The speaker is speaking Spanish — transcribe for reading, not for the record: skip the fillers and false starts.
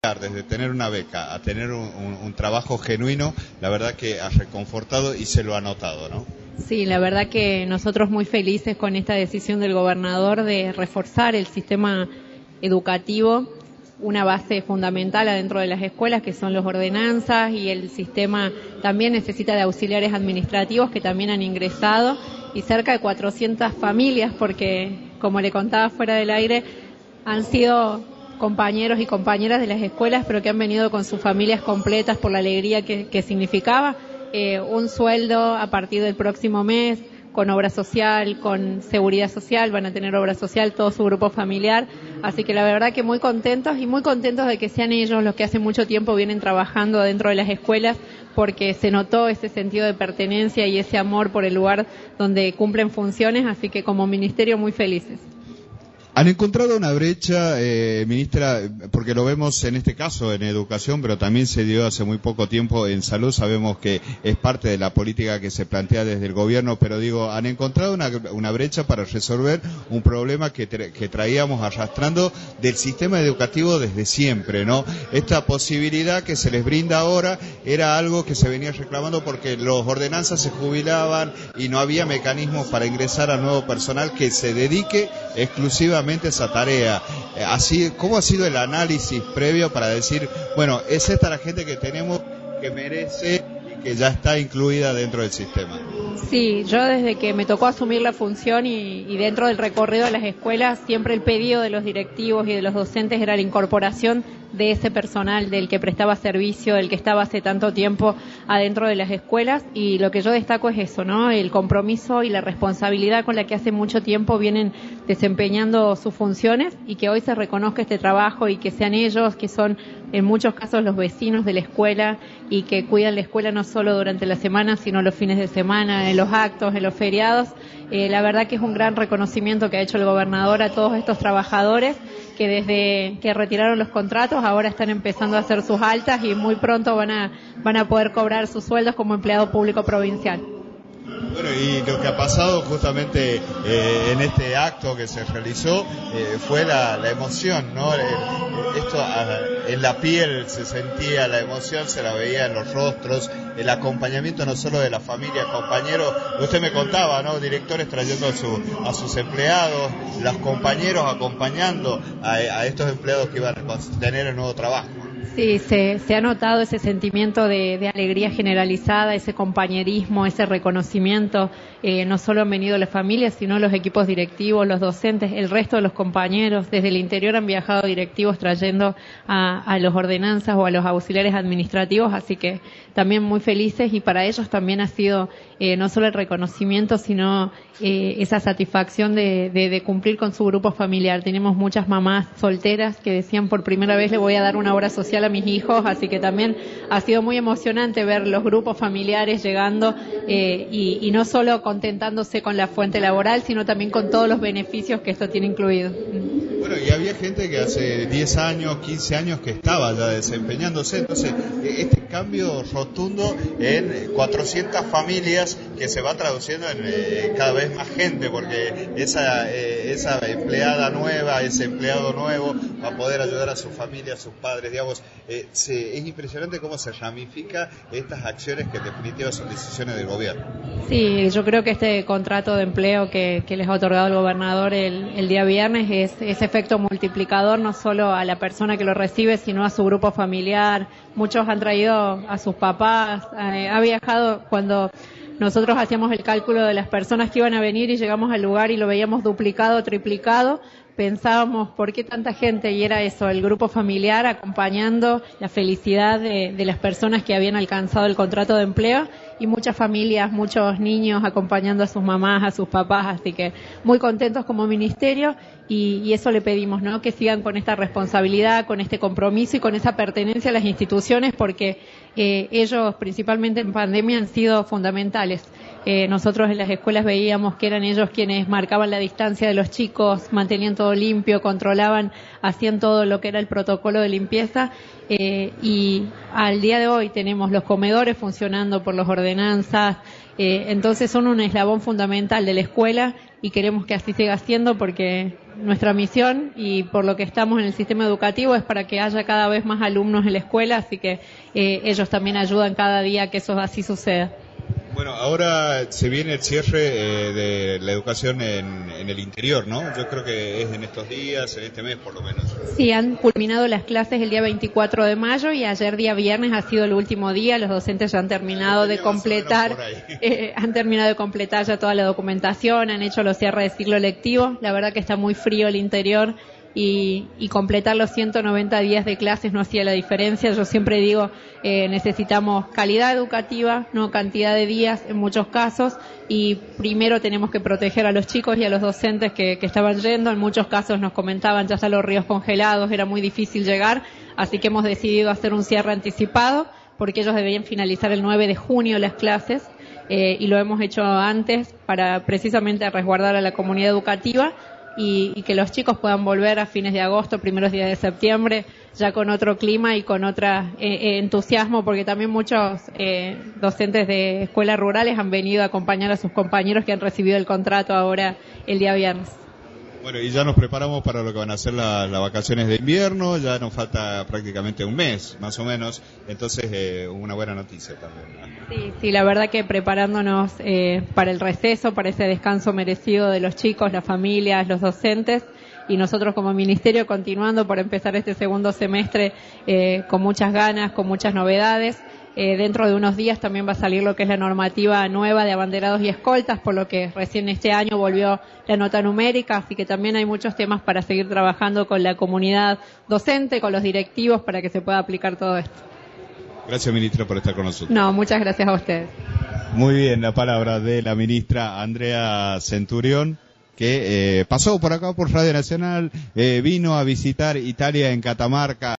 Desde tener una beca a tener un trabajo genuino, la verdad que ha reconfortado y se lo ha notado, ¿no? Sí, la verdad que nosotros muy felices con esta decisión del gobernador de reforzar el sistema educativo, una base fundamental adentro de las escuelas que son las ordenanzas, y el sistema también necesita de auxiliares administrativos que también han ingresado, y cerca de 400 familias, porque como le contaba fuera del aire, han sido compañeros y compañeras de las escuelas, pero que han venido con sus familias completas por la alegría que significaba un sueldo a partir del próximo mes, con obra social, con seguridad social, van a tener obra social, todo su grupo familiar, así que la verdad que muy contentos de que sean ellos los que hace mucho tiempo vienen trabajando dentro de las escuelas, porque se notó ese sentido de pertenencia y ese amor por el lugar donde cumplen funciones, así que como ministerio muy felices. ¿Han encontrado una brecha, ministra, porque lo vemos en este caso en educación, pero también se dio hace muy poco tiempo en salud? Sabemos que es parte de la política que se plantea desde el gobierno, pero digo, ¿han encontrado una brecha para resolver un problema que traíamos arrastrando del sistema educativo desde siempre, ¿no? Esta posibilidad que se les brinda ahora era algo que se venía reclamando porque los ordenanzas se jubilaban y no había mecanismos para ingresar a nuevo personal que se dedique exclusivamente esa tarea. Así, ¿cómo ha sido el análisis previo para decir, bueno, es esta la gente que tenemos que merece y que ya está incluida dentro del sistema? Sí, yo desde que me tocó asumir la función y dentro del recorrido de las escuelas, siempre el pedido de los directivos y de los docentes era la incorporación de ese personal, del que prestaba servicio, del que estaba hace tanto tiempo adentro de las escuelas, y lo que yo destaco es eso, ¿no? El compromiso y la responsabilidad con la que hace mucho tiempo vienen desempeñando sus funciones, y que hoy se reconozca este trabajo y que sean ellos, que son en muchos casos los vecinos de la escuela y que cuidan la escuela no solo durante la semana, sino los fines de semana, en los actos, en los feriados. La verdad que es un gran reconocimiento que ha hecho el gobernador a todos estos trabajadores que desde que retiraron los contratos ahora están empezando a hacer sus altas y muy pronto van a poder cobrar sus sueldos como empleado público provincial. Bueno, y lo que ha pasado justamente en este acto que se realizó fue la emoción, ¿no? Esto en la piel se sentía la emoción, se la veía en los rostros, el acompañamiento no solo de la familia, compañeros, usted me contaba, ¿no? Directores trayendo a sus empleados, los compañeros acompañando a estos empleados que iban a tener el nuevo trabajo. Sí, se ha notado ese sentimiento de alegría generalizada, ese compañerismo, ese reconocimiento. No solo han venido las familias, sino los equipos directivos, los docentes, el resto de los compañeros. Desde el interior han viajado directivos trayendo a los ordenanzas o a los auxiliares administrativos, así que también muy felices, y para ellos también ha sido no solo el reconocimiento, sino esa satisfacción de cumplir con su grupo familiar. Tenemos muchas mamás solteras que decían, por primera vez le voy a dar una obra social a mis hijos, así que también ha sido muy emocionante ver los grupos familiares llegando y no solo contentándose con la fuente laboral, sino también con todos los beneficios que esto tiene incluido. Bueno, y había gente que hace 10 años, 15 años que estaba ya desempeñándose, entonces este cambio rotundo en 400 familias que se va traduciendo en cada vez más gente, porque esa empleada nueva, ese empleado nuevo va a poder ayudar a su familia, a sus padres, digamos. Es impresionante cómo se ramifica estas acciones que en definitiva son decisiones del gobierno. Sí, yo creo que este contrato de empleo que les ha otorgado el gobernador el día viernes es efecto multiplicador, no solo a la persona que lo recibe, sino a su grupo familiar. Muchos han traído a sus papás, ha viajado cuando nosotros hacíamos el cálculo de las personas que iban a venir y llegamos al lugar y lo veíamos duplicado, triplicado. Pensábamos, ¿por qué tanta gente? Y era eso, el grupo familiar acompañando la felicidad de las personas que habían alcanzado el contrato de empleo, y muchas familias, muchos niños acompañando a sus mamás, a sus papás, así que muy contentos como ministerio, y eso le pedimos, ¿no? Que sigan con esta responsabilidad, con este compromiso y con esa pertenencia a las instituciones, porque ellos, principalmente en pandemia, han sido fundamentales. Nosotros en las escuelas veíamos que eran ellos quienes marcaban la distancia de los chicos, mantenían todo todo limpio, controlaban, hacían todo lo que era el protocolo de limpieza, y al día de hoy tenemos los comedores funcionando por las ordenanzas, entonces son un eslabón fundamental de la escuela y queremos que así siga siendo porque nuestra misión y por lo que estamos en el sistema educativo es para que haya cada vez más alumnos en la escuela, así que ellos también ayudan cada día que eso así suceda. Bueno, ahora se viene el cierre de la educación en el interior, ¿no? Yo creo que es en estos días, en este mes por lo menos. Sí, han culminado las clases el día 24 de mayo y ayer día viernes ha sido el último día. Los docentes ya han terminado de completar, ya toda la documentación, han hecho los cierres de ciclo lectivo. La verdad que está muy frío el interior y completar los 190 días de clases no hacía la diferencia. Yo siempre digo, necesitamos calidad educativa, no cantidad de días en muchos casos, y primero tenemos que proteger a los chicos y a los docentes que estaban yendo. En muchos casos nos comentaban, ya están los ríos congelados, era muy difícil llegar, así que hemos decidido hacer un cierre anticipado, porque ellos deberían finalizar el 9 de junio las clases, y lo hemos hecho antes para precisamente resguardar a la comunidad educativa, y que los chicos puedan volver a fines de agosto, primeros días de septiembre, ya con otro clima y con otro entusiasmo, porque también muchos docentes de escuelas rurales han venido a acompañar a sus compañeros que han recibido el contrato ahora el día viernes. Bueno, y ya nos preparamos para lo que van a ser las vacaciones de invierno, ya nos falta prácticamente un mes, más o menos, entonces una buena noticia también, ¿no? Sí, la verdad que preparándonos para el receso, para ese descanso merecido de los chicos, las familias, los docentes, y nosotros como ministerio continuando por empezar este segundo semestre con muchas ganas, con muchas novedades. Dentro de unos días también va a salir lo que es la normativa nueva de abanderados y escoltas, por lo que recién este año volvió la nota numérica, así que también hay muchos temas para seguir trabajando con la comunidad docente, con los directivos, para que se pueda aplicar todo esto. Gracias, ministra, por estar con nosotros. No, muchas gracias a ustedes. Muy bien, la palabra de la ministra Andrea Centurión, que pasó por acá por Radio Nacional, vino a visitar Italia en Catamarca.